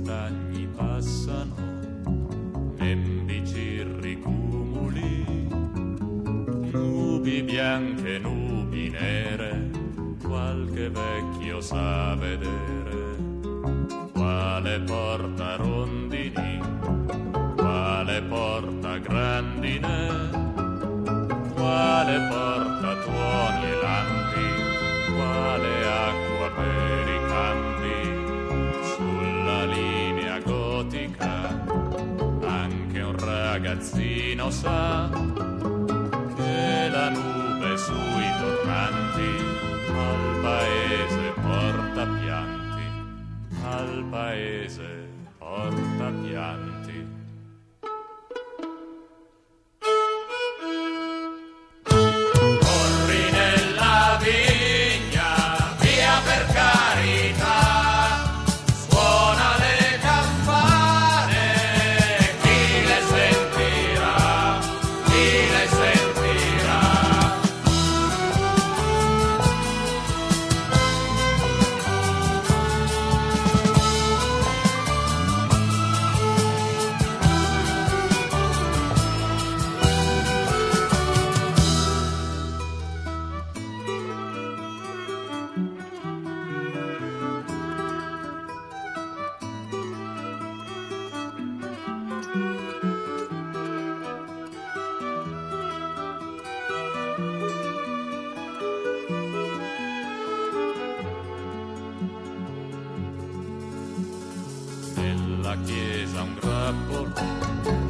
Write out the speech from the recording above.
stagni passano, nembi, cirri, cumuli, nubi bianche, nubi nere, qualche vecchio sa vedere. Quale porta rondini, quale porta grandine, quale porta tuoni e lampi, quale acqua per i campi. Sulla linea gotica anche un ragazzino sa che la nube sui tornanti al paese porta pianti, al paese porta pianti. Nella chiesa un grappolo